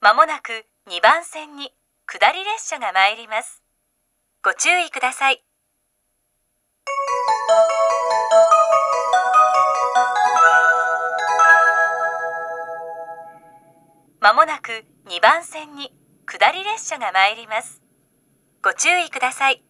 まもなく2番線に下り列車が参ります。ご注意ください。まもなく2番線に下り列車が参ります。ご注意ください。